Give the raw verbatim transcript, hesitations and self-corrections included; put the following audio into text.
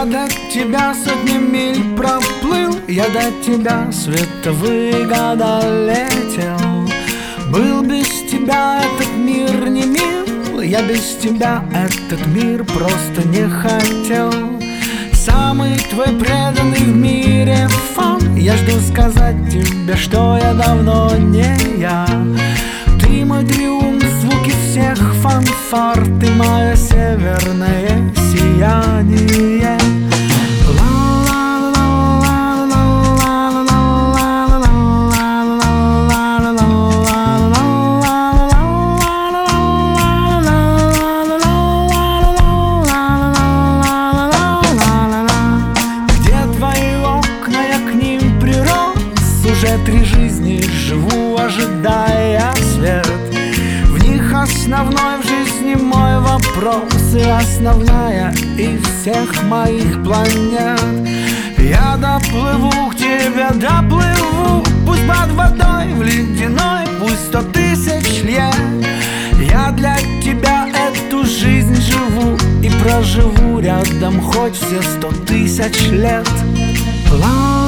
Я до тебя сотни миль проплыл, я до тебя световые года летел. Был без тебя этот мир не мил, я без тебя этот мир просто не хотел. Самый твой преданный в мире фан, я жду сказать тебе, что я давно не я. Ты мой триумф, звуки всех фанфар, ты мое северное сияние. Уже три жизни живу, ожидая свет. В них основной в жизни мой вопрос, и основная из всех моих планет. Я доплыву к тебе, доплыву, пусть под водой в ледяной, пусть сто тысяч лет. Я для тебя эту жизнь живу и проживу рядом хоть все сто тысяч лет. Ла